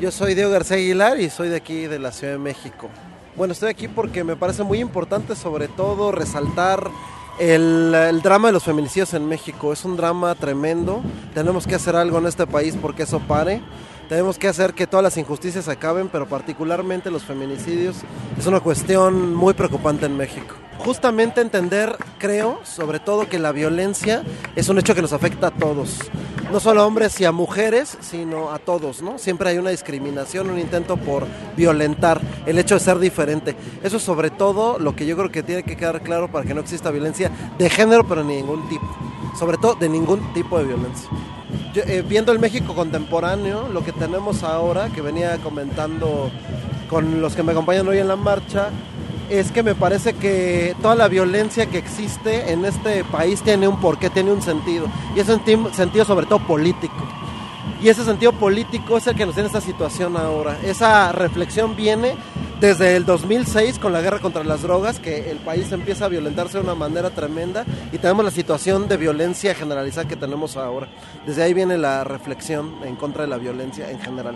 Yo soy Diego García Aguilar y soy de aquí, de la Ciudad de México. Bueno, estoy aquí porque me parece muy importante, sobre todo, resaltar el drama de los feminicidios en México. Es un drama tremendo. Tenemos que hacer algo en este país porque eso pare. Tenemos que hacer que todas las injusticias acaben, pero particularmente los feminicidios es una cuestión muy preocupante en México. Justamente entender, creo, sobre todo que la violencia es un hecho que nos afecta a todos. No solo a hombres y a mujeres, sino a todos, ¿no? Siempre hay una discriminación, un intento por violentar, el hecho de ser diferente. Eso es sobre todo lo que yo creo que tiene que quedar claro para que no exista violencia de género, pero de ningún tipo. Sobre todo de ningún tipo de violencia. Viendo el México contemporáneo, lo que tenemos ahora, que venía comentando con los que me acompañan hoy en la marcha, es que me parece que toda la violencia que existe en este país tiene un porqué, tiene un sentido, y es un sentido sobre todo político. Y ese sentido político es el que nos tiene esta situación ahora. Esa reflexión viene desde el 2006 con la guerra contra las drogas, que el país empieza a violentarse de una manera tremenda y tenemos la situación de violencia generalizada que tenemos ahora. Desde ahí viene la reflexión en contra de la violencia en general.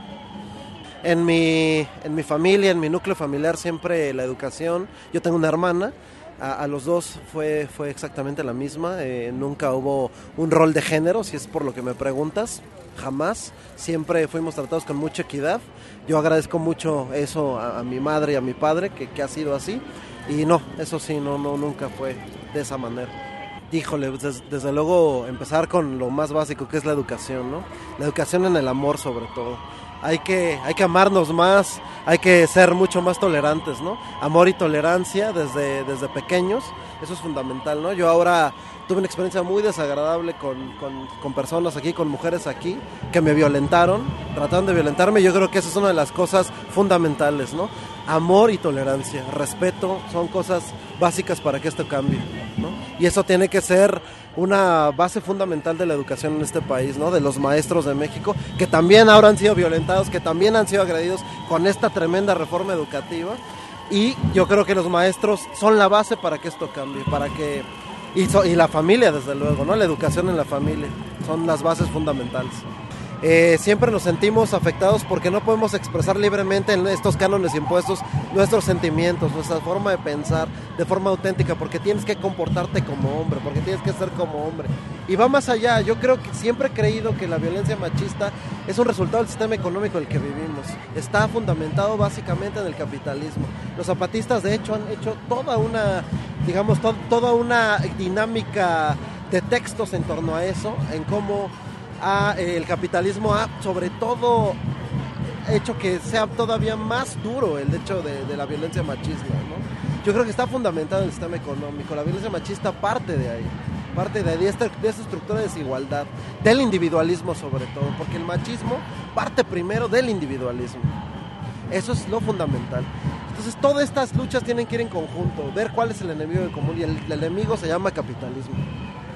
En mi familia, en mi núcleo familiar, siempre la educación. Yo tengo una hermana, a los dos fue exactamente la misma. Nunca hubo un rol de género, si es por lo que me preguntas, jamás. Siempre fuimos tratados con mucha equidad. Yo agradezco mucho eso a mi madre y a mi padre, que ha sido así. Y no, eso sí, no, nunca fue de esa manera. Híjole, desde luego empezar con lo más básico, que es la educación, ¿no? La educación en el amor, sobre todo. Hay que amarnos más, hay que ser mucho más tolerantes, ¿no? Amor y tolerancia desde pequeños, eso es fundamental, ¿no? Yo ahora tuve una experiencia muy desagradable con personas aquí, con mujeres aquí, que me violentaron, trataron de violentarme. Yo creo que esa es una de las cosas fundamentales, ¿no? Amor y tolerancia, respeto, son cosas básicas para que esto cambie, ¿no? Y eso tiene que ser una base fundamental de la educación en este país, ¿no? De los maestros de México, que también ahora han sido violentados, que también han sido agredidos con esta tremenda reforma educativa. Y yo creo que los maestros son la base para que esto cambie, y la familia, desde luego, ¿no? La educación en la familia son las bases fundamentales. Siempre nos sentimos afectados porque no podemos expresar libremente en estos cánones impuestos nuestros sentimientos, nuestra forma de pensar de forma auténtica, porque tienes que comportarte como hombre, porque tienes que ser como hombre. Y va más allá. Yo creo que siempre he creído que la violencia machista es un resultado del sistema económico en el que vivimos. Está fundamentado básicamente en el capitalismo. Los zapatistas, de hecho, han hecho toda una dinámica de textos en torno a eso, en cómo el capitalismo ha sobre todo hecho que sea todavía más duro el hecho de la violencia machista, ¿no? Yo creo que está fundamentado en el sistema económico. La violencia machista parte de ahí, de esta estructura de desigualdad, del individualismo sobre todo, porque el machismo parte primero del individualismo. Eso es lo fundamental. Entonces todas estas luchas tienen que ir en conjunto, ver cuál es el enemigo en común, y el enemigo se llama capitalismo.